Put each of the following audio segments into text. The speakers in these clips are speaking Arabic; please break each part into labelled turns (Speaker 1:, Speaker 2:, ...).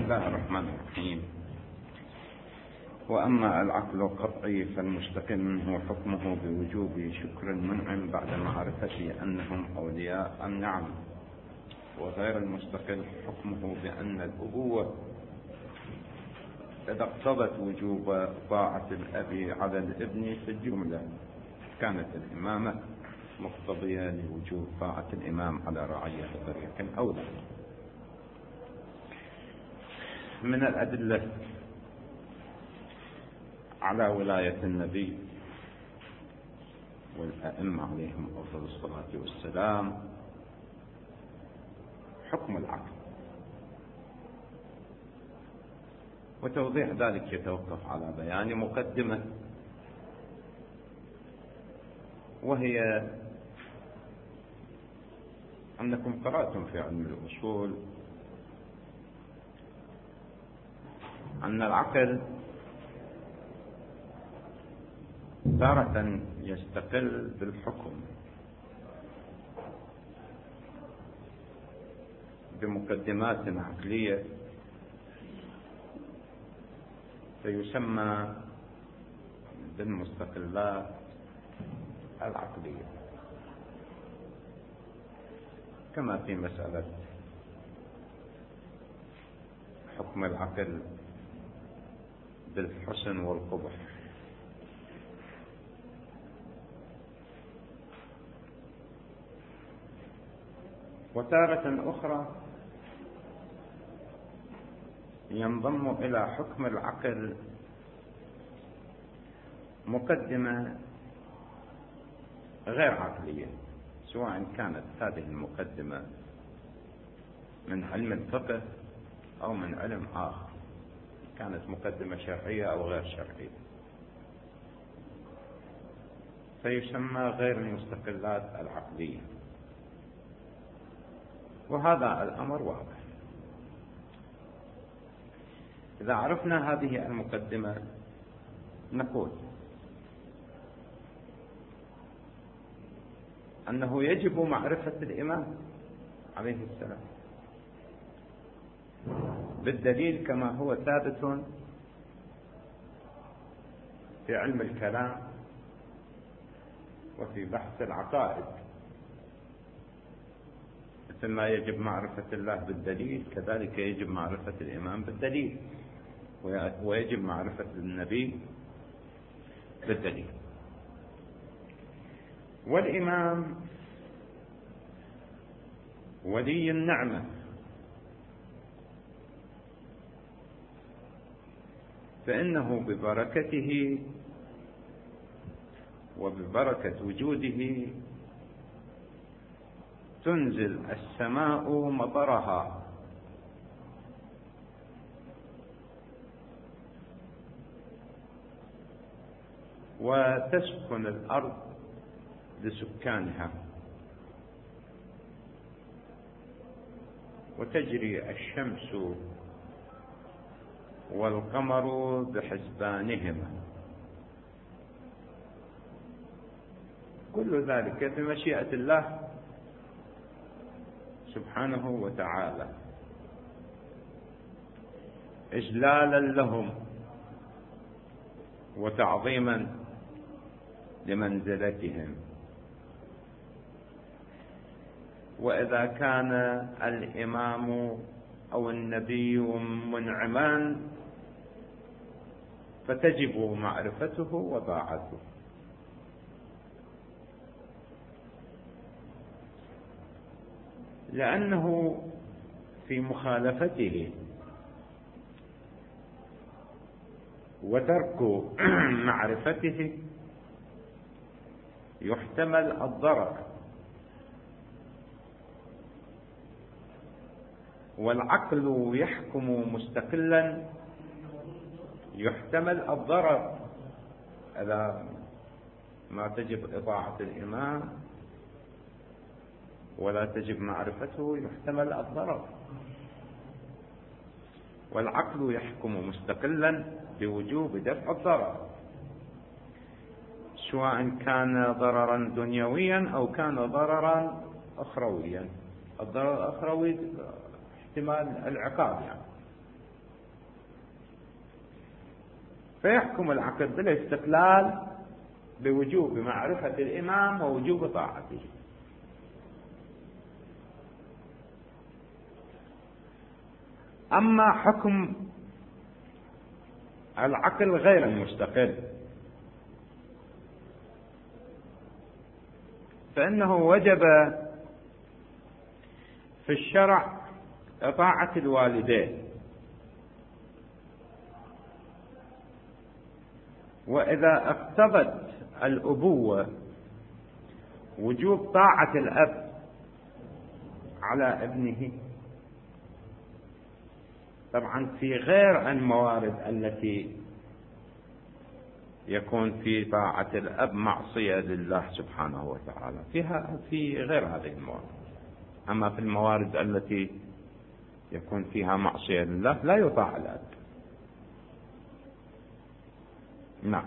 Speaker 1: الله الرحمن الرحيم. وأما العقل القطعي فالمستقل منه حكمه بوجوب شكر المنعم بعد معرفة أنهم أولياء النعم، وغير المستقل حكمه بأن الأبوة إذا اقتضت وجوب طاعة الأب على الابن في الجملة كانت الإمامة مقتضية لوجوب طاعة الإمام على رعية طريق أولى. من الأدلة على ولاية النبي والأئمة عليهم أفضل الصلاة والسلام حكم العقل، وتوضيح ذلك يتوقف على بيان مقدمة، وهي أنكم قرأتم في علم الأصول أن العقل تارة يستقل بالحكم بمقدمات عقلية فيسمى بالمستقلات العقلية، كما في مسألة حكم العقل بالحسن والقبح. وتارة أخرى ينضم إلى حكم العقل مقدمة غير عقلية، سواء كانت هذه المقدمة من علم الفقه أو من علم آخر، كانت مقدمة شرعية أو غير شرعية، فيسمى غير المستقلات العقلية. وهذا الأمر واضح. إذا عرفنا هذه المقدمة نقول أنه يجب معرفة الإمام عليه السلام بالدليل كما هو ثابت في علم الكلام وفي بحث العقائد، مثل ما يجب معرفة الله بالدليل كذلك يجب معرفة الإمام بالدليل، ويجب معرفة النبي بالدليل. والإمام ولي النعمة، فإنه ببركته وببركة وجوده تنزل السماء مطرها، وتسكن الأرض لسكانها، وتجري الشمس والقمر بحسبانهما، كل ذلك بمشيئة الله سبحانه وتعالى، إجلالا لهم وتعظيما لمنزلتهم. وإذا كان الإمام أو النبي منعما فتجب معرفته وطاعته، لأنه في مخالفته وترك معرفته يحتمل الضرر، والعقل يحكم مستقلا يحتمل الضرر. إذا ما تجب إطاعة الإمام ولا تجب معرفته يحتمل الضرر، والعقل يحكم مستقلا بوجوب دفع الضرر، سواء كان ضررا دنيويا أو كان ضررا أخرويا. الضرر الأخروي احتمال العقاب يعني، فيحكم العقل بالاستقلال بوجوب معرفة الإمام ووجوب طاعته. أما حكم العقل غير المستقل فإنه وجب في الشرع طاعة الوالدين، وإذا اقتضت الأبوة وجوب طاعة الأب على ابنه، طبعا في غير الموارد التي يكون في طاعة الأب معصية لله سبحانه وتعالى، في غير هذه الموارد. أما في الموارد التي يكون فيها معصية لله لا يطاع الأب. نعم.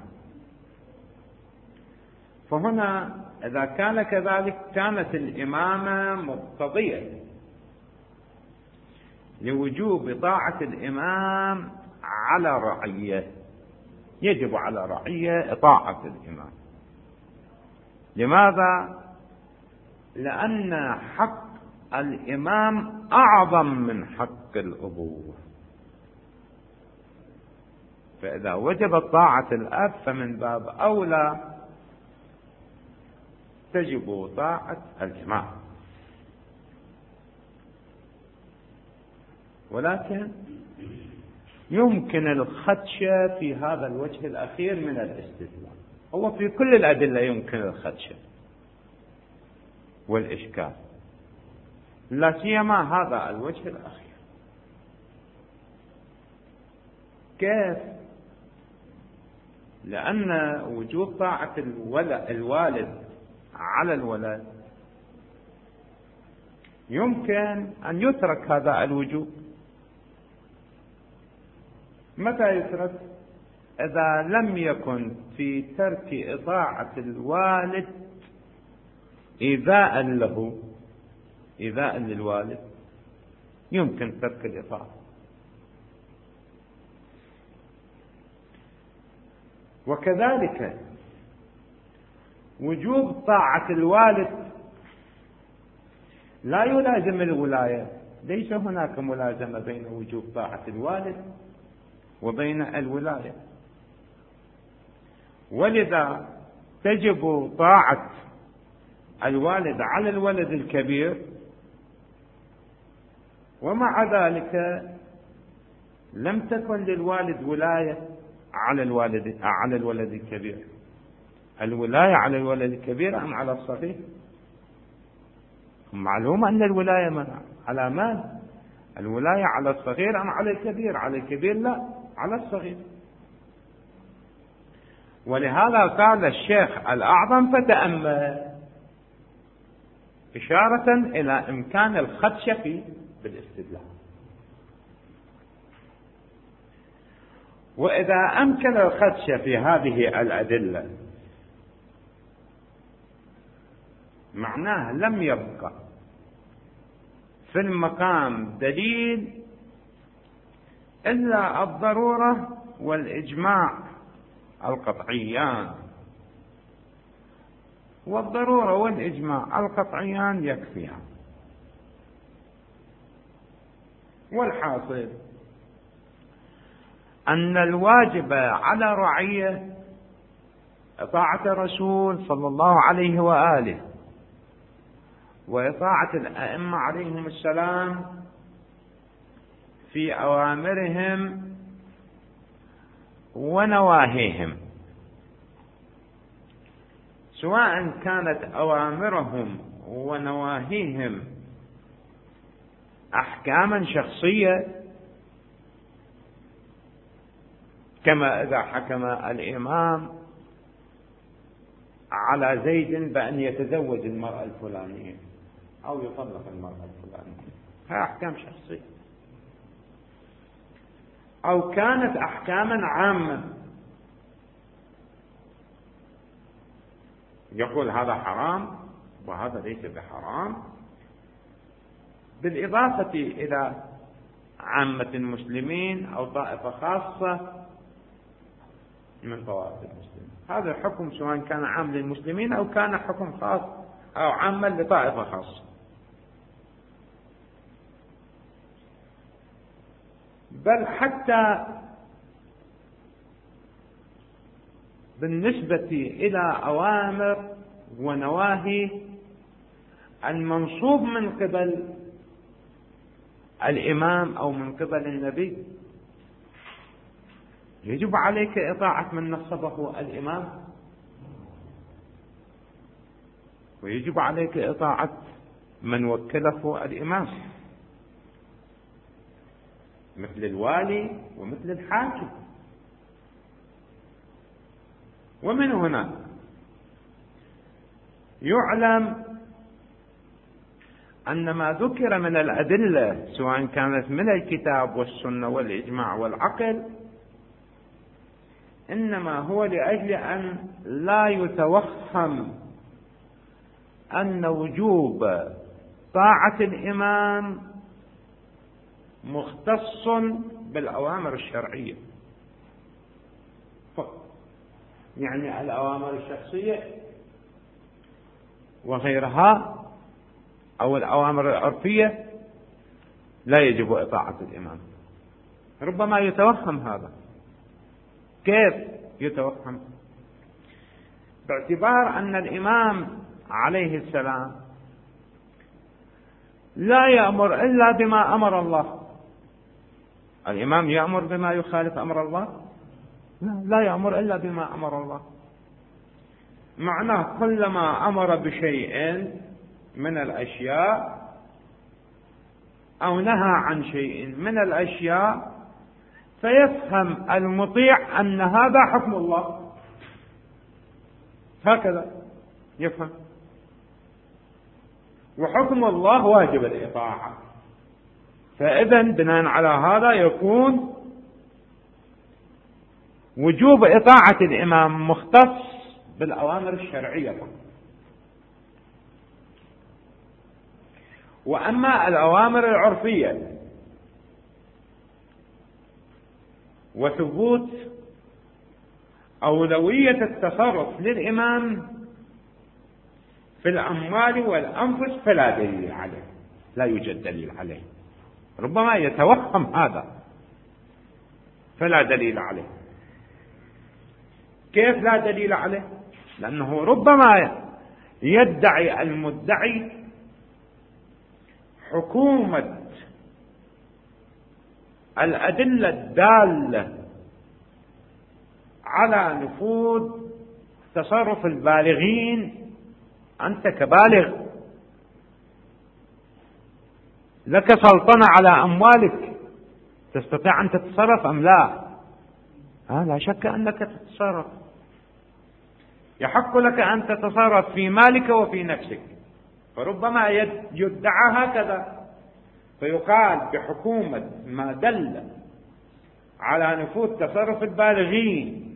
Speaker 1: فهنا إذا كان كذلك كانت الإمامة مقتضية لوجوب طاعة الإمام على رعية، يجب على رعية طاعة الإمام. لماذا؟ لأن حق الإمام أعظم من حق الأبوة، فإذا وجبت طاعة الأب فمن باب أولى تجب طاعة الإمام. ولكن يمكن الخدشة في هذا الوجه الأخير من الاستدلال. هو في كل الأدلة يمكن الخدشة والإشكال، لا سيما هذا الوجه الأخير. كيف؟ لأن وجوب طاعة الوالد على الولد يمكن أن يترك هذا الوجوب. متى يترك؟ إذا لم يكن في ترك إطاعة الوالد إيذاء له، إيذاء للوالد، يمكن ترك الإطاعة. وكذلك وجوب طاعة الوالد لا يلازم الولاية، ليس هناك ملازمة بين وجوب طاعة الوالد وبين الولاية، ولذا تجب طاعة الوالد على الولد الكبير، ومع ذلك لم تكن للوالد ولاية على الولد الكبير. الولاية على الولد الكبير أم على الصغير؟ معلوم أن الولاية على من؟ الولاية على الصغير أم على الكبير؟ على الكبير لا، على الصغير. ولهذا قال الشيخ الأعظم فتأمل، إشارة إلى إمكان الخدشة بالاستدلال. وإذا أمكن الخدشة في هذه الأدلة معناه لم يبقى في المقام دليل إلا الضرورة والإجماع القطعيان، والضرورة والإجماع القطعيان يكفيان. والحاصل أن الواجب على رعية طاعة الرسول صلى الله عليه وآله وطاعة الأئمة عليهم السلام في أوامرهم ونواهيهم، سواء كانت أوامرهم ونواهيهم أحكاما شخصية، كما إذا حكم الإمام على زيد بأن يتزوج المرأة الفلانية أو يطلق المرأة الفلانية، هذه أحكام شخصية، أو كانت أحكاما عامة يقول هذا حرام وهذا ليس بحرام، بالإضافة إلى عامة المسلمين أو طائفة خاصة من طوائف المسلمين. هذا الحكم سواء كان عام للمسلمين أو كان حكم خاص أو عاما لطائفة خاصة. بل حتى بالنسبة إلى أوامر ونواهي المنصوب من قبل الإمام أو من قبل النبي، يجب عليك إطاعة من نصبه الإمام، ويجب عليك إطاعة من وكله الإمام، مثل الوالي ومثل الحاكم. ومن هنا يعلم أن ما ذكر من الأدلة سواء كانت من الكتاب والسنة والإجماع والعقل إنما هو لأجل أن لا يتوهم أن وجوب طاعة الإمام مختص بالأوامر الشرعية فقط، يعني الأوامر الشخصية وغيرها أو الأوامر العرفية لا يجب إطاعة الإمام. ربما يتوهم هذا. كيف يتوهم؟ باعتبار أن الإمام عليه السلام لا يأمر إلا بما أمر الله. الإمام يأمر بما يخالف أمر الله؟ لا يأمر إلا بما أمر الله. معناه كلما أمر بشيء من الأشياء أو نهى عن شيء من الأشياء فيفهم المطيع أن هذا حكم الله، هكذا يفهم. وحكم الله واجب الإطاعة، فإذا بناء على هذا يكون وجوب إطاعة الإمام مختص بالأوامر الشرعية فقط. وأما الأوامر العرفية وثبوت أولوية التصرف للإمام في الأموال والأنفس فلا دليل عليه، لا يوجد دليل عليه. ربما يتوهم هذا، فلا دليل عليه. كيف لا دليل عليه؟ لأنه ربما يدعي المدعي حكومة الأدلة الدالة على نفوذ تصرف البالغين. أنت كبالغ لك سلطنة على أموالك، تستطيع أن تتصرف أم لا؟ لا شك أنك تتصرف، يحق لك أن تتصرف في مالك وفي نفسك. فربما يدعى هكذا، فيقال بحكومة ما دل على نفوذ تصرف البالغين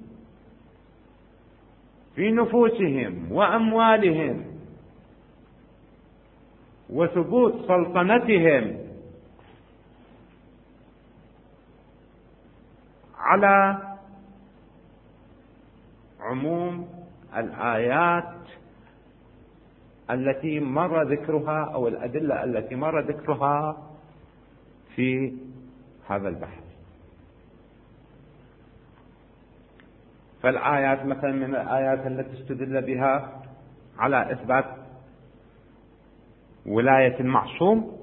Speaker 1: في نفوسهم وأموالهم وثبوت سلطنتهم على عموم الآيات التي مر ذكرها أو الأدلة التي مر ذكرها في هذا البحث. فالآيات مثلا من الآيات التي استدل بها على إثبات ولاية المعصوم: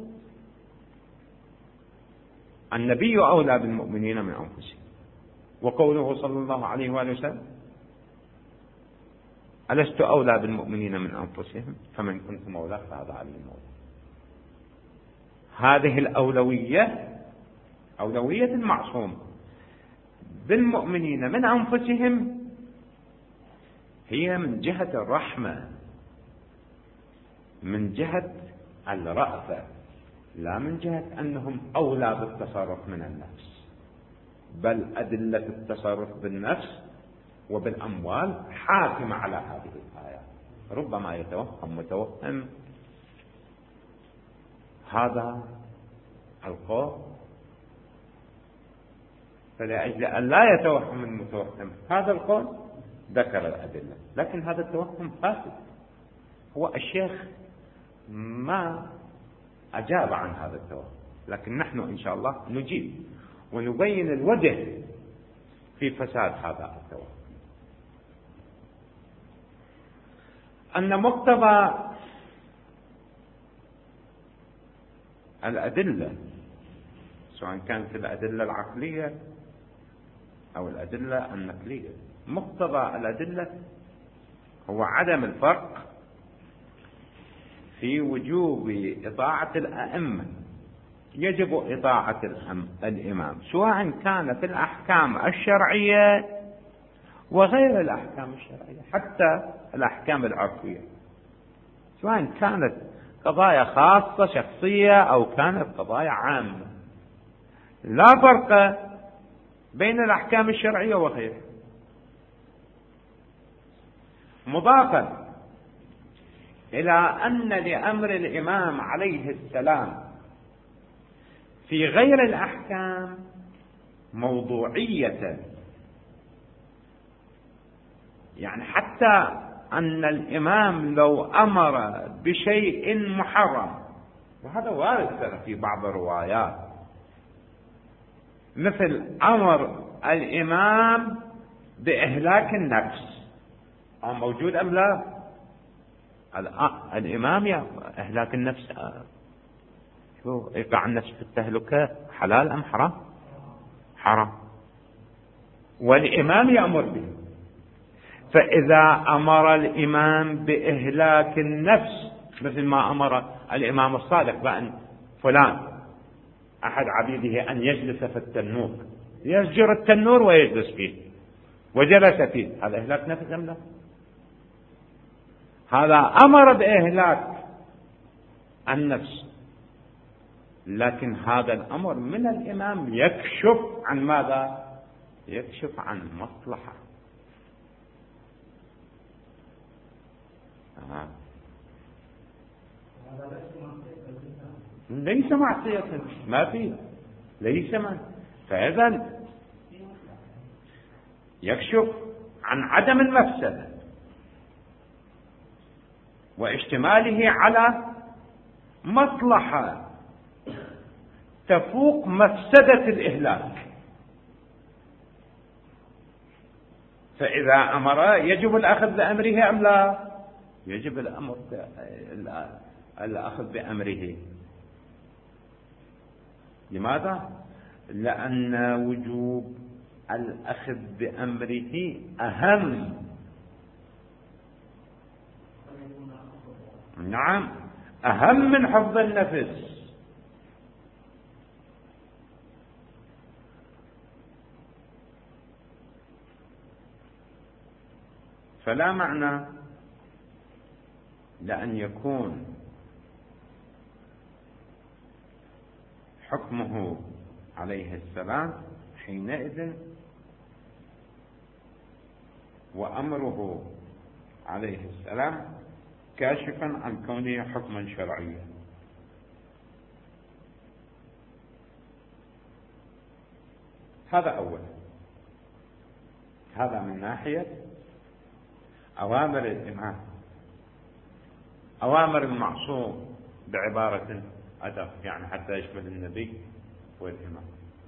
Speaker 1: النبي أولى بالمؤمنين من أنفسهم، وقوله صلى الله عليه وآله وسلم: ألست أولى بالمؤمنين من أنفسهم فمن كنت مولاه فهذا علي المولى. هذه الأولوية، أولوية المعصوم بالمؤمنين من أنفسهم، هي من جهة الرحمة، من جهة الرأفة، لا من جهة أنهم أولى بالتصرف من النفس. بل أدلة التصرف بالنفس وبالأموال حاكمة على هذه الآيات. ربما يتوهم متوهم هذا القول فلأجل أن لا يتوهم المتوهم هذا القول ذكر الأدلة، لكن هذا التوهم فاسد. هو الشيخ ما أجاب عن هذا التوهم، لكن نحن إن شاء الله نجيب ونبين الوجه في فساد هذا التوهم. أن مقتضى الأدلة سواء كانت الأدلة العقلية أو الأدلة النقلية، مقتضى الأدلة هو عدم الفرق في وجوب إطاعة الأئمة. يجب إطاعة الإمام سواء كان في الأحكام الشرعية وغير الأحكام الشرعية، حتى الأحكام العرفية، سواء كانت قضايا خاصة شخصية أو كانت قضايا عامة، لا فرق بين الأحكام الشرعية وغيرها. مضافا إلى أن لأمر الإمام عليه السلام في غير الأحكام موضوعية، يعني حتى أن الإمام لو أمر بشيء محرم، وهذا وارد في بعض الروايات، مثل أمر الإمام بإهلاك النفس، موجود أم لا؟ الإمام إهلاك النفس، شو إيقاع النفس في التهلكة حلال أم حرام؟ حرام، والإمام يأمر به. فإذا أمر الإمام بإهلاك النفس مثل ما أمر الإمام الصادق بأن فلان أحد عبيده أن يجلس في التنور، يسجر التنور ويجلس فيه، وجلس فيه، هذا إهلاك نفس أم لا؟ هذا أمر بإهلاك النفس، لكن هذا الأمر من الإمام يكشف عن ماذا؟ يكشف عن مصلحة. ليس معصية، ما فيه، ليس معصية. فإذا يكشف عن عدم المفسدة واشتماله على مصلحة تفوق مفسدة الإهلاك. فإذا أمر يجب الأخذ بأمره أم لا؟ يجب الأخذ بأمره. لماذا؟ لأن وجوب الأخذ بأمره أهم. نعم، أهم من حفظ النفس. فلا معنى لأن يكون حكمه عليه السلام حينئذ وأمره عليه السلام كاشفا عن كونه حكما شرعيا. هذا أولا. هذا من ناحية أوامر الإمام، أوامر المعصوم بعبارة أدق، يعني حتى يشمل النبي والإمام.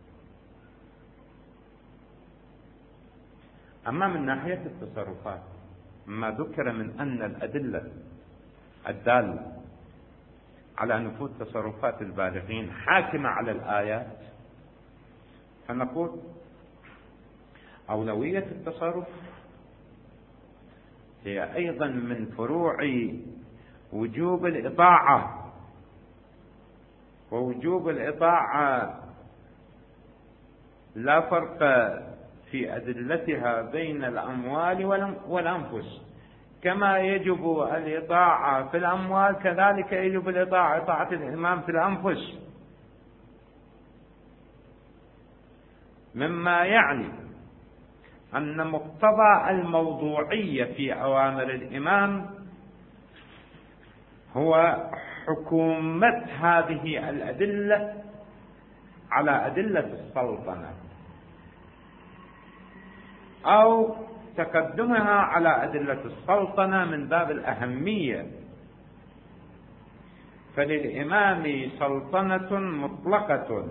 Speaker 1: أما من ناحية التصرفات، ما ذكر من أن الأدلة الدالة على نفوذ تصرفات البالغين حاكمة على الآيات، فنقول أولوية التصرف هي أيضا من فروع وجوب الإطاعة، ووجوب الإطاعة لا فرق في أدلتها بين الأموال والأنفس. كما يجب الإطاعة في الأموال كذلك يجب الإطاعة، إطاعة الإمام في الأنفس، مما يعني أن مقتضى الموضوعية في أوامر الإمام هو حكومة هذه الأدلة على أدلة السلطنة. أو تقدمها على أدلة السلطنة من باب الأهمية. فللإمام سلطنة مطلقة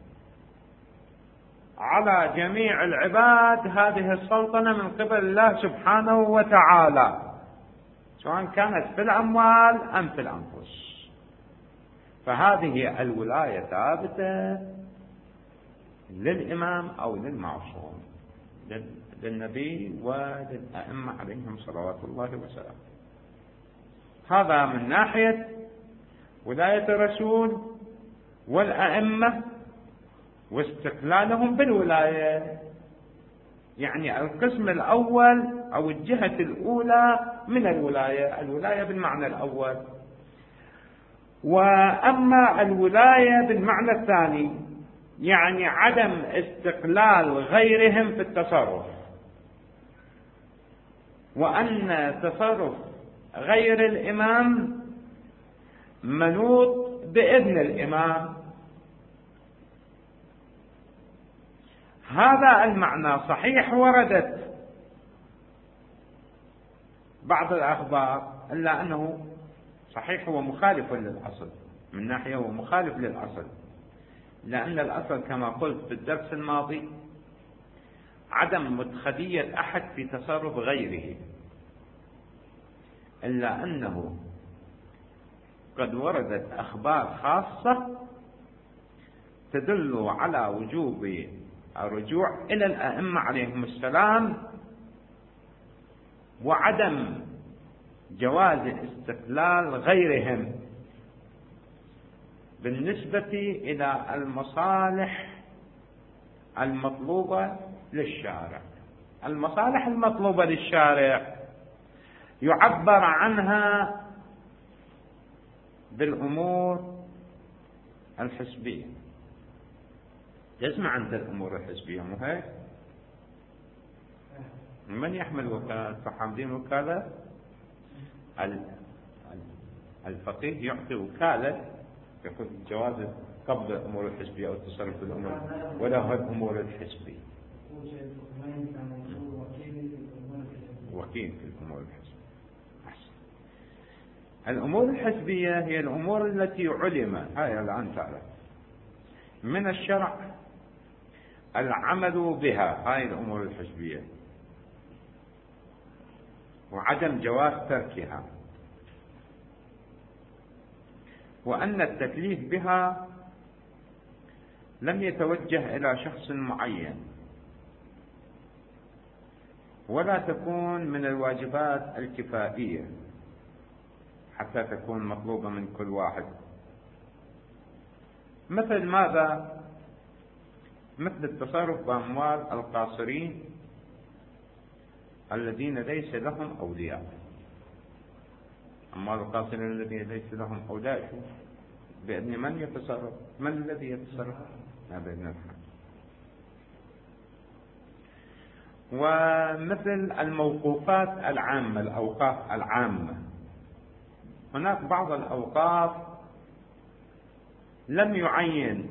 Speaker 1: على جميع العباد، هذه السلطنة من قبل الله سبحانه وتعالى، سواء كانت في الأموال أم في الأنفس. فهذه الولاية ثابتة للإمام أو للمعصوم، للنبي وللأئمة عليهم صلوات الله وسلامه. هذا من ناحية ولاية الرسول والأئمة واستقلالهم بالولاية، يعني القسم الأول أو الجهة الأولى من الولاية بالمعنى الأول. وأما الولاية بالمعنى الثاني، يعني عدم استقلال غيرهم في التصرف، وأن تصرف غير الإمام منوط بإذن الإمام. هذا المعنى صحيح وردت بعض الأخبار، إلا أنه صحيح هو مخالف للأصل، من ناحية هو مخالف للأصل، لأن الأصل كما قلت في الدرس الماضي عدم مدخلية أحد في تصرف غيره، إلا أنه قد وردت أخبار خاصة تدل على وجوب الرجوع إلى الأئمة عليهم السلام، وعدم جواز استقلال غيرهم بالنسبة إلى المصالح المطلوبة للشارع. المصالح المطلوبة للشارع يعبر عنها بالأمور الحزبية. تسمع أنت الأمور الحزبية مو هيك؟ من يحمل وكالة؟ حاملين وكالة. الفقيه يعطي وكالة يقول جواز قبض الأمور الحزبية أو التصرف في الأمور، ولا هو الأمور الحزبية، وكيل في الأمور الحزبية. الأمور الحزبية هي الأمور التي علم، هاي الآن تعرف، من الشرع العمل بها، هاي الأمور الحزبية، وعدم جواز تركها، وأن التكليف بها لم يتوجه إلى شخص معين، ولا تكون من الواجبات الكفائية حتى تكون مطلوبة من كل واحد. مثل ماذا؟ مثل التصرف بأموال القاصرين الذين ليس لهم أولياء. أموال القاصرين الذين ليس لهم أولياء بإذن من يتصرف؟ من الذي يتصرف؟ بإذن الحاكم. ومثل الموقوفات العامة، الأوقاف العامة، هناك بعض الأوقاف لم يعين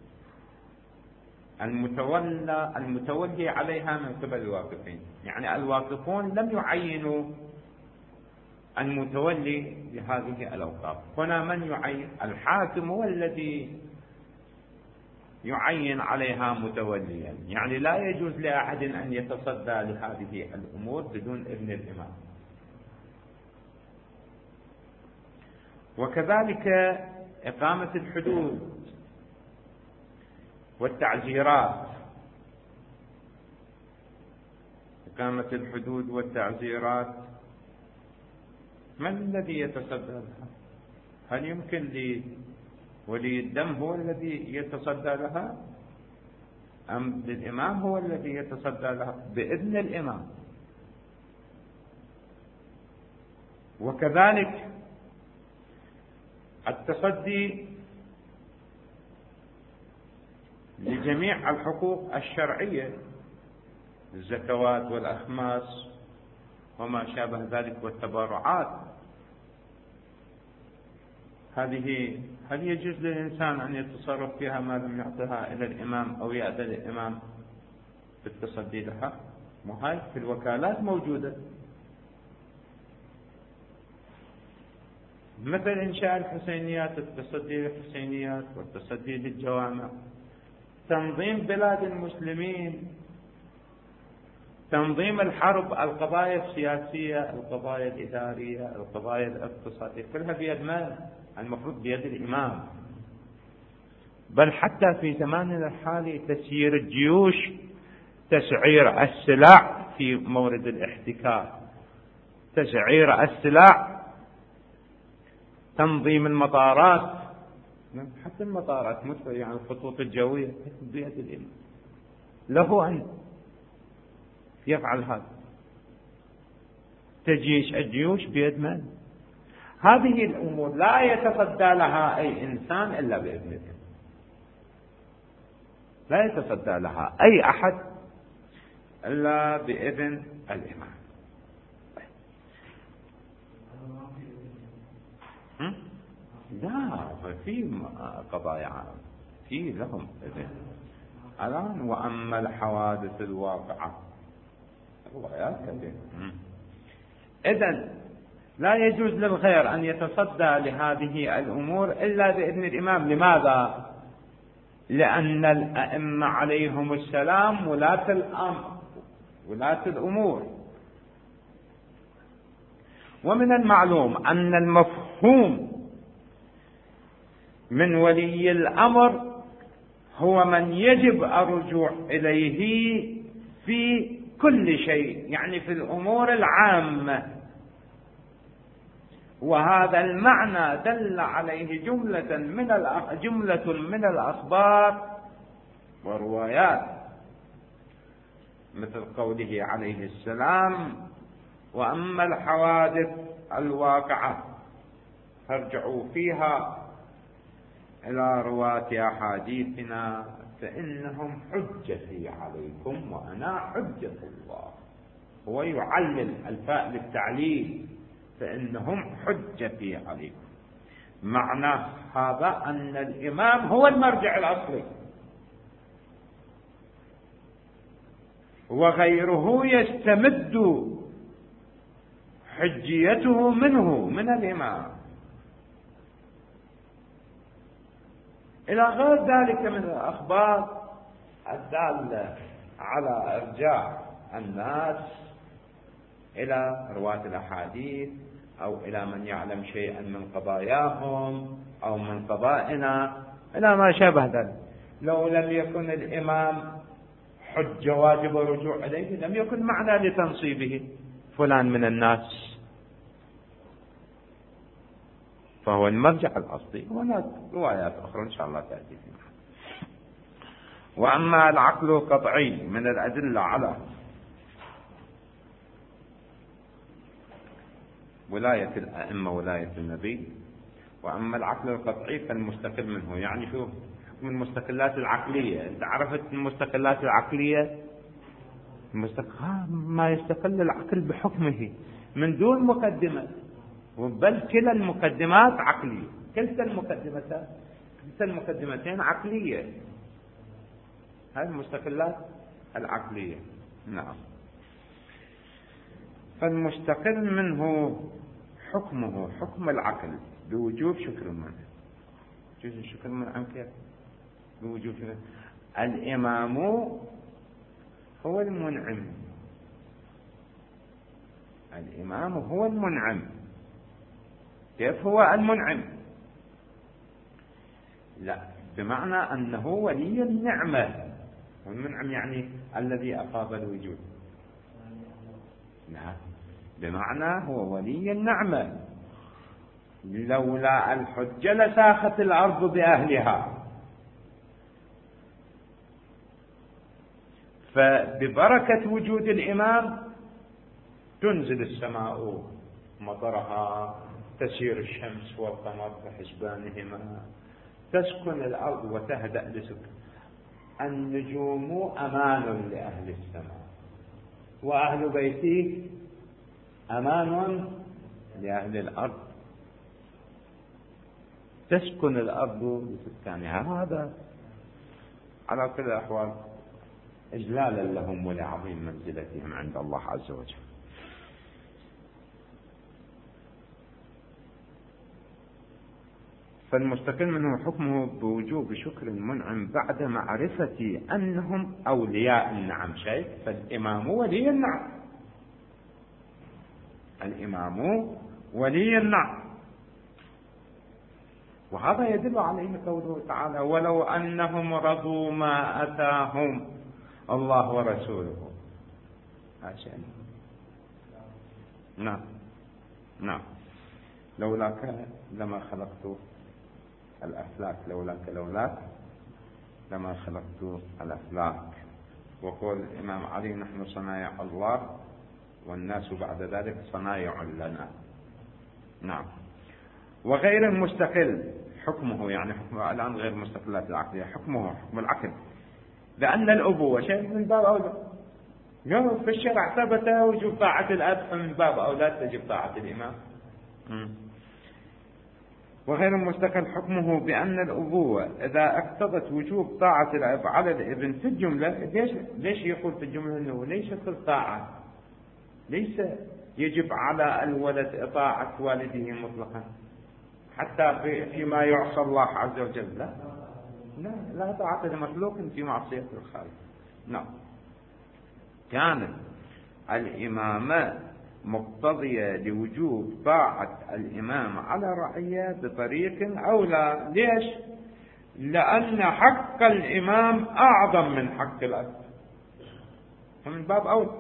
Speaker 1: المتولي عليها من قبل الواقفين، يعني الواقفون لم يعينوا المتولي لهذه الأوقاف. هنا من يعين؟ الحاكم هو الذي يعين عليها متوليا، يعني لا يجوز لأحد أن يتصدى لهذه الأمور بدون إذن الإمام. وكذلك إقامة الحدود والتعزيرات، إقامة الحدود والتعزيرات من الذي يتصدى لها؟ هل يمكن لولي الدم هو الذي يتصدى لها، أم الإمام هو الذي يتصدى لها؟ بإذن الإمام. وكذلك التصدي لجميع الحقوق الشرعية، الزكوات والأخماس وما شابه ذلك والتبرعات، هذه هل يجوز للإنسان أن يتصرف فيها ما لم يعطها إلى الإمام أو يأذن الإمام بالتصدي لها؟ وهاي في الوكالات موجودة، مثل إنشاء الحسينيات، التصدي للحسينيات والتصدي للجوامع، تنظيم بلاد المسلمين، تنظيم الحرب، القضايا السياسية، القضايا الإدارية، القضايا الاقتصادية، كلها بيد من؟ المفروض بيد الإمام. بل حتى في زماننا الحالي تسيير الجيوش، تسعير السلع في مورد الاحتكار، تسعير السلع، تنظيم المطارات، حتى المطارات مثل يعني الخطوط الجوية بيد الإمام، له أن يفعل هذا. تجيش الجيوش بيد من؟ هذه الأمور لا يتصدى لها أي إنسان إلا بإذن الله، لا يتصدى لها أي أحد إلا بإذن الإمام. لا، في قضايا في لهم إذن الآن. وأما الحوادث الواقعة روايات كثيرة. إذن لا يجوز للغير أن يتصدى لهذه الأمور إلا بإذن الإمام. لماذا؟ لأن الأئمة عليهم السلام ولاة الأمر، ولاة الأمور. ومن المعلوم أن المفهوم من ولي الأمر هو من يجب الرجوع إليه في كل شيء، يعني في الأمور العامة. وهذا المعنى دل عليه جملة من الأخبار وروايات، مثل قوله عليه السلام: وأما الحوادث الواقعة فارجعوا فيها إلى رواة أحاديثنا فإنهم حجتي عليكم وأنا حجة الله. هو يعلل الفاء للتعليل، فإنهم حجتي عليكم. معنى هذا أن الإمام هو المرجع الأصلي، وغيره يستمد حجيته منه، من الإمام، إلى غير ذلك من الأخبار الدالة على إرجاع الناس إلى رواة الأحاديث أو إلى من يعلم شيئا من قضاياهم أو من قضائنا، إلى ما شابه ذلك. لو لم يكن الإمام حجة واجب الرجوع إليه لم يكن معنى لتنصيبه فلان من الناس، فهو المرجع الأصلي. هناك روايات أخرى إن شاء الله تأتي فيها. وأما العقل القطعي من الأدلة على ولاية الأئمة ولاية النبي، وأما العقل القطعي فالمستقل منه، يعني شو من المستقلات العقلية. أنت عرفت المستقلات العقلية؟ ما يستقل العقل بحكمه من دون مقدمة، بل كلا المقدمات عقلية، كلتا المقدمتين عقلية. هذه المستقلات العقلية. نعم. فالمستقل منه حكمه حكم العقل بوجوب شكر المنع. جزء شكر المنع كيف؟ بوجوب شكر. الإمام هو المنعم، الإمام هو المنعم. كيف هو المنعم؟ لا، بمعنى أنه ولي النعمة. والمنعم يعني الذي أقام الوجود. لا، بمعنى هو ولي النعمة. لولا الحجة لساخت الأرض بأهلها، فببركة وجود الإمام تنزل السماء مطرها، تسير الشمس والقمر بحسبانهما، تسكن الأرض وتهدأ لسكن. النجوم أمان لأهل السماء، وأهل بيتي أمان لأهل الأرض. تسكن الأرض لسكانها. هذا على كل الأحوال إجلالا لهم ولعظيم منزلتهم عند الله عز وجل. فالمستقل منه حكمه بوجوب شكر المنعم بعد معرفة أنهم أولياء النعم. شيء فالإمام ولي النعم، الإمام ولي النعم، وهذا يدل عليه قوله تعالى: ولو أنهم رضوا ما أتاهم الله ورسوله. نعم نعم. لولاك لما خلقت الأفلاك، لولاك لما خلقت الأفلاك. وقول الإمام علي: نحن صنايع الله والناس بعد ذلك صنايع لنا. نعم. وغير المستقل حكمه، يعني حكمه الآن غير المستقلات العقلية، حكمه حكم العقل، لأن الأبوة شيء من باب أولى. في الشرع ثبت وجوب طاعة الأب، فمن باب أولى تجب طاعة الإمام. وغير المستقل حكمه بأن الأبوة إذا اقتضت وجوب طاعة الأب على الابن في الجملة. ليش يقول في الجملة أنه ليس كل طاعة، ليس يجب على الولد إطاعة والده مطلقا حتى فيما يعصى الله عز وجل؟ لا طاعة لمخلوق في معصية الخالق. نعم. كانت الإمامة مقتضية لوجوب طاعة الإمام على رعية بطريق أولى. ليش؟ لأن حق الإمام أعظم من حق الأب، فمن باب أولى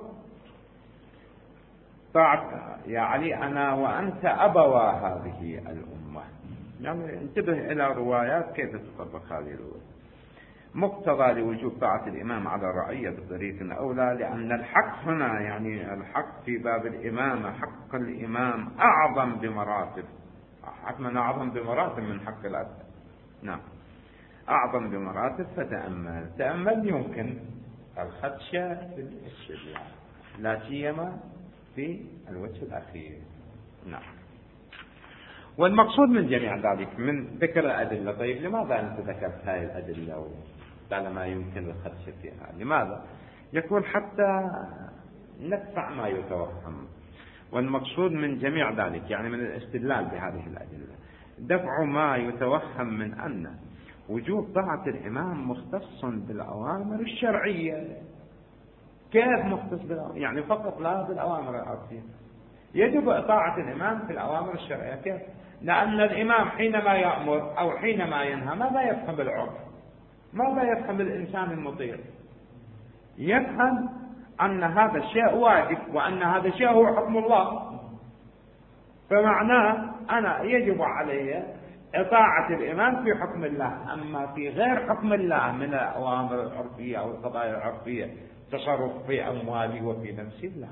Speaker 1: طاعة. يا علي أنا وأنت أبوا هذه الأمة. يعني انتبه إلى روايات كيف تطبق هذه الروايات. مقتضى لوجوب طاعة الإمام على الرعية بطريق أولى، لأن الحق هنا يعني الحق في باب الإمامة، حق الإمام أعظم بمراتب، حتما أعظم بمراتب من حق الأب. نعم، أعظم بمراتب. تأمل يمكن الخدشة في الاستدلال، لا سيما في الوجه الأخير. نعم. والمقصود من جميع ذلك من ذكر الأدلة. طيب لماذا أنت ذكرت هذه الأدلة طالما يمكن الخدش فيها؟ لماذا؟ يقول حتى ندفع ما يتوهم. والمقصود من جميع ذلك يعني من الاستدلال بهذه الأدلة دفع ما يتوهم من أن وجوب طاعة الإمام مختص بالأوامر الشرعية. كيف مختص بالأوامر؟ يعني فقط لا بالأوامر العرفية. يجب طاعة الإمام في الأوامر الشرعية. كيف؟ لأن الإمام حينما يأمر أو حينما ينهى ماذا يفهم العرف؟ ماذا يفهم الإنسان المطيع؟ يفهم أن هذا الشيء واجب وأن هذا الشيء هو حكم الله، فمعناه أنا يجب علي إطاعة الإمام في حكم الله. أما في غير حكم الله من الأوامر العرفية أو القضايا العرفية، تصرف في أموالي وفي نفسي، لا.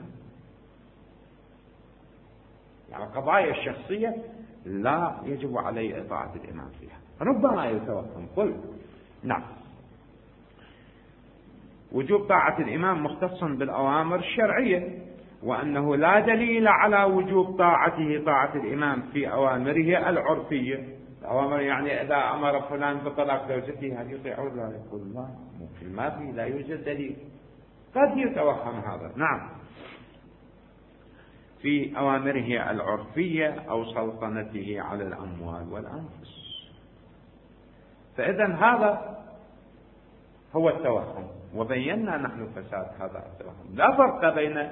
Speaker 1: يعني القضايا الشخصية لا يجب علي إطاعة الإمام فيها. ربما يتوهم. قل نعم. وجوب طاعة الإمام مختص بالأوامر الشرعية، وأنه لا دليل على وجوب طاعة الإمام في أوامره العرفية. الأوامر يعني إذا أمر فلان بطلاق زوجته هل يطيعه؟ لا. يقول لا، ممكن ما في، لا يوجد دليل. قد يتوهم هذا. نعم. في أوامره العرفية أو سلطنته على الأموال والأنفس. فإذا هذا هو التوهم، وبينا نحن فساد هذا التوهم. لا فرق بين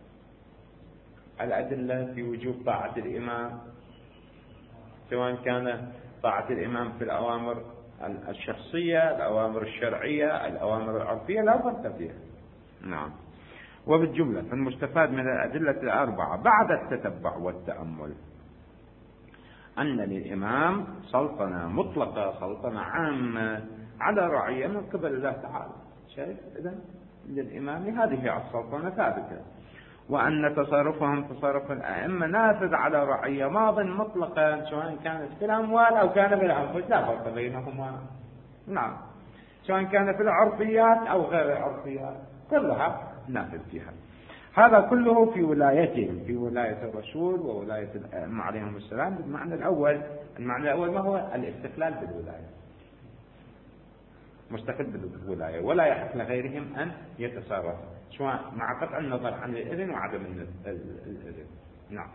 Speaker 1: الأدلة في وجوب طاعة الإمام، سواء كان طاعة الإمام في الأوامر الشخصية، الأوامر الشرعية، الأوامر العرفية، لا فرق فيها. نعم. وبالجملة فالمستفاد من الأدلة الأربعة بعد التتبع والتأمل أن للإمام سلطنة مطلقة، سلطنة عامة على رعية من قبل الله تعالى. شايف؟ إذن للإمام هذه السلطنة ثابتة، وأن تصرفهم تصرف الأئمة نافذ على رعية ماض مطلقا، سواء كانت في الأموال أو كان في الأنفس، لا فرق بينهما. نعم. سواء كان في العرفيات أو غير العرفيات كلها نافذ فيها. هذا كله في ولايتهم، في ولاية الرسول وولاية الأئمة عليهم السلام. بالمعنى الأول، المعنى الأول ما هو؟ الاستقلال بالولاية. مستقل بالولاية، ولا يحق لغيرهم أن يتصرف سواء مع قطع النظر عن الإذن وعدم الإذن. نعم.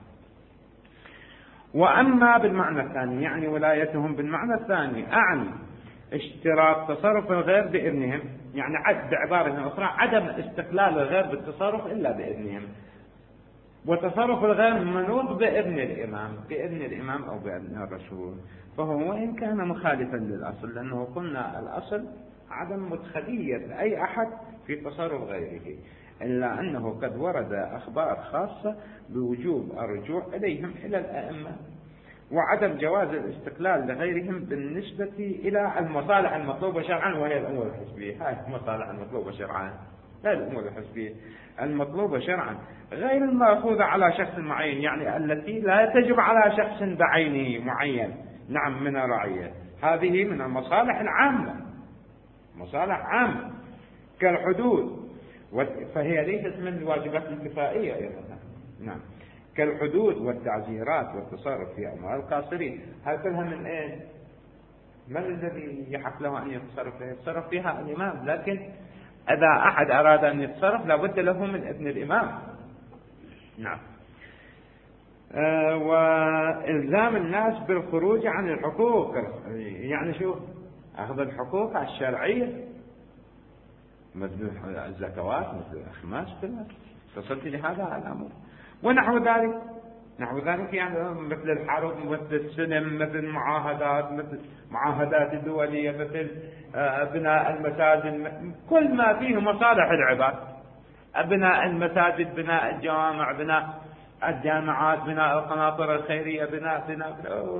Speaker 1: وأما بالمعنى الثاني، يعني ولايتهم بالمعنى الثاني، أعني اشتراط تصرف الغير بإذنهم، يعني بعبارة أخرى عدم استقلال الغير بالتصرف إلا بإذنهم، وتصرف الغير منوط بإذن الإمام أو بإذن الرسول. فهو وإن كان مخالفا للأصل، لأنه قلنا الأصل عدم مدخلية أي أحد في تصرف غيره، إلا أنه قد ورد أخبار خاصة بوجوب الرجوع إليهم إلى الأئمة، وعدم جواز الاستقلال لغيرهم بالنسبة إلى المصالح المطلوبة شرعا، وهي الأمور الحزبية. هاي المصالح المطلوبة شرعا، هاي الأمور الحزبية المطلوبة شرعا غير المأخوذة على شخص معين، يعني التي لا تجب على شخص بعينه معين، نعم، من الرعية. هذه من المصالح العامة، مصالح عامة كالحدود، فهي ليست من الواجبات الكفائية أيضا، نعم، كالحدود والتعزيرات والتصرف في أموال القاصرين. هل كلها من إيه؟ من الذي يحق له أن يتصرف فيها؟ يتصرف فيها الإمام، لكن إذا أحد أراد أن يتصرف لابد له من إذن الإمام. نعم. وإلزام الناس بالخروج عن الحقوق، يعني شو؟ أخذ الحقوق الشرعية مثل الزكوات، مثل الأخماس، تصلت لهذا الأمر ونحو ذلك، يعني مثل الحرب، مثل السلم، مثل المعاهدات، مثل معاهدات الدولية، مثل بناء المساجد، كل ما فيه مصالح العباد، بناء المساجد، بناء الجوامع، بناء الجامعات، بناء القناطر الخيرية، بناء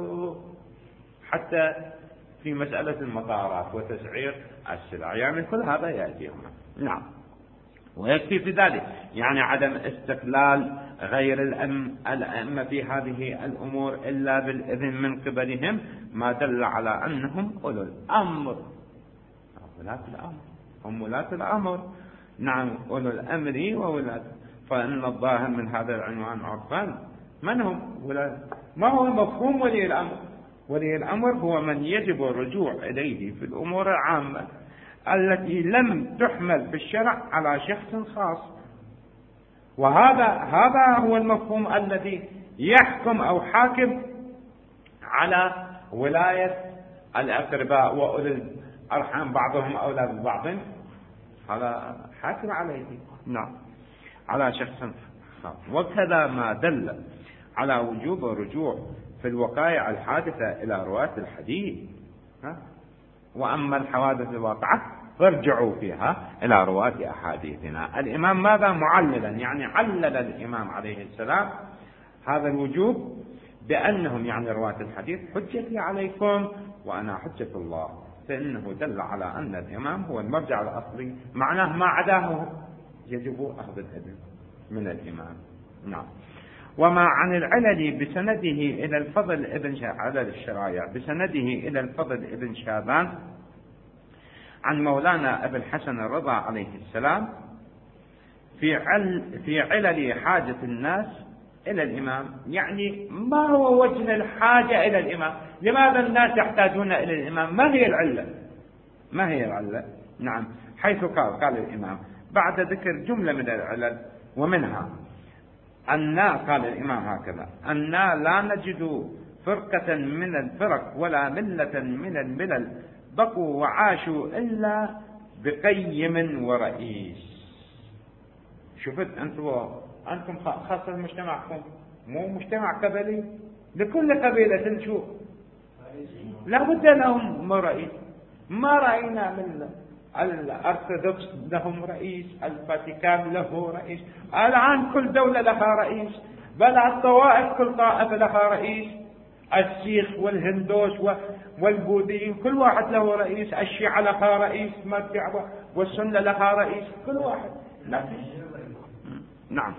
Speaker 1: حتى في مسألة المطارات وتسعير السلع، يعني كل هذا يأتي هنا. نعم. ويكفي في ذلك يعني عدم استقلال غير الأئمة في هذه الأمور إلا بالإذن من قبلهم، ما دل على أنهم أولو الأمر، ولاة الأمر، هم ولاة الأمر. نعم، أولو الأمر وولاة. فإن الظاهر من هذا العنوان عرفان من هم ولاة. ما هو مفهوم ولي الأمر؟ ولي الأمر هو من يجب الرجوع إليه في الأمور العامة التي لم تحمل بالشرع على شخص خاص، وهذا هو المفهوم الذي يحكم أو حاكم على ولاية الأقرباء وأولي الأرحام، بعضهم أولى ببعض، هذا حاكم عليه، نعم، على شخص خاص. وكذا ما دل على وجوب الرجوع في الوقائع الحادثة إلى رواة الحديث. وأما الحوادث الواقعة فارجعوا فيها إلى رواة أحاديثنا. الإمام ماذا معللا؟ يعني علل الإمام عليه السلام هذا الوجوب بأنهم، يعني رواة الحديث، حجتي عليكم وأنا حجة الله، فإنه دل على أن الإمام هو المرجع الأصلي، معناه ما عداه يجب أخذ الإذن من الإمام. نعم. وما عن العلل بسنده إلى الفضل ابن علل الشرايع بسنده إلى الفضل ابن شابان عن مولانا أبي الحسن الرضا عليه السلام في علل حاجة الناس إلى الإمام، يعني ما هو وجه الحاجة إلى الإمام؟ لماذا الناس يحتاجون إلى الإمام؟ ما هي العلة؟ نعم، حيث قال الإمام بعد ذكر جملة من العلل، ومنها قال الإمام هكذا: أننا لا نجد فرقة من الفرق ولا ملة من الملل بقوا وعاشوا إلا بقيم ورئيس. شوفت أنتم خاصة مجتمعكم مو مجتمع قبلي، لكل قبيلة شو لا بد لهم رئيس. ما رأينا من الأرثوذكس لهم رئيس، الفاتيكان له رئيس، الآن كل دولة لها رئيس، بل الطوائف كل طائفة لها رئيس، السيخ والهندوس والبوذيين كل واحد له رئيس، الشيعة لها رئيس، والسنة لها رئيس، كل واحد. نعم،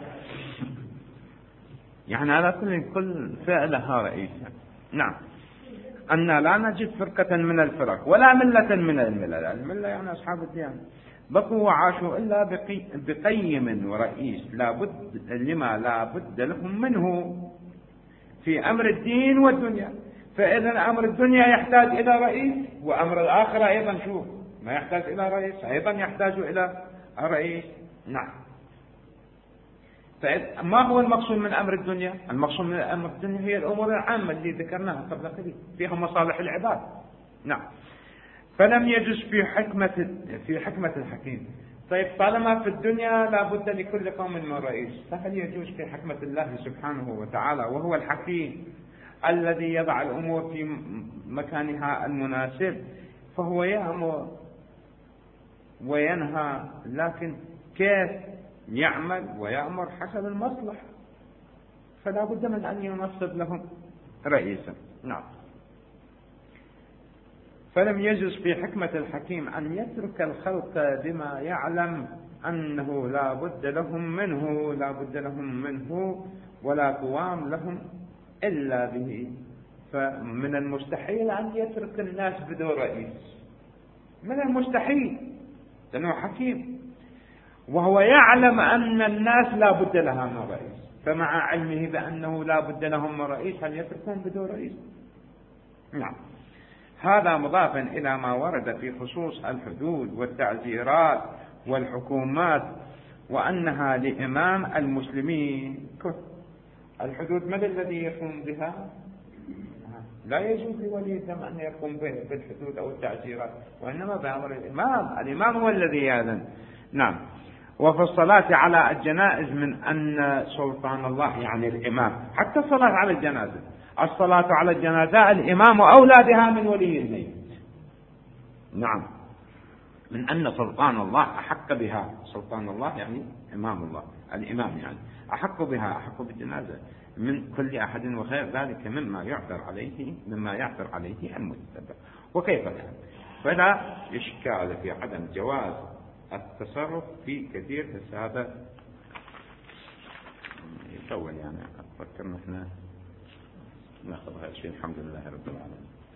Speaker 1: يعني على كل فئة لها رئيس. نعم. أن لا نجد فرقة من الفرق ولا ملة من الملل، الملة يعني أصحاب الديانة، بقوا وعاشوا إلا بقيم ورئيس لما لا بد لهم منه في أمر الدين والدنيا. فإذا أمر الدنيا يحتاج إلى رئيس، وأمر الآخرة أيضا ما يحتاج إلى رئيس، أيضا يحتاج إلى رئيس. نعم. ما هو المقصود من أمر الدنيا؟ المقصود من أمر الدنيا هي الأمور العامة اللي ذكرناها قبل قليل، فيها مصالح العباد. نعم. فلم يجوز في حكمة الحكيم. طيب طالما في الدنيا لا بد لكل قوم من رئيس، فهل يجوز في حكمة الله سبحانه وتعالى وهو الحكيم الذي يضع الأمور في مكانها المناسب، فهو يأمر وينهى، لكن كيف يعمل ويأمر حسب المصلحة، فلا بد من أن ينصب لهم رئيسا. نعم. فلم يجوز في حكمة الحكيم أن يترك الخلق بما يعلم أنه لا بد لهم منه ولا قوام لهم إلا به. فمن المستحيل أن يترك الناس بدون رئيس، من المستحيل، لأنه حكيم وهو يعلم أن الناس لا بد لها من رئيس، فمع علمه بأنه لا بد لهم من رئيس هل يتركون بدون رئيس؟ نعم. هذا مضاف إلى ما ورد في خصوص الحدود والتعزيرات والحكومات وأنها لإمام المسلمين. الحدود من الذي يقوم بها؟ لا يجوز لولي الدم أن يقوم بالحدود أو التعزيرات، وإنما بأمر الإمام هو الذي يأذن. نعم. وفي الصلاة على الجنائز من أن سلطان الله يعني الإمام، حتى الصلاة على الجنازة، الصلاة على الجنازة الإمام أولى بها من ولي الميت. نعم. من أن سلطان الله أحق بها، سلطان الله يعني إمام الله، الإمام يعني أحق بها، أحق بالجنازة من كل أحد، وغير ذلك مما يعثر عليه المتبع. وكيف كان؟ فلا إشكال في عدم جواز التصرف في كثير. بس هذا يطول يعني، أفكر نحن ناخذ هذا الشيء. الحمد لله رب العالمين.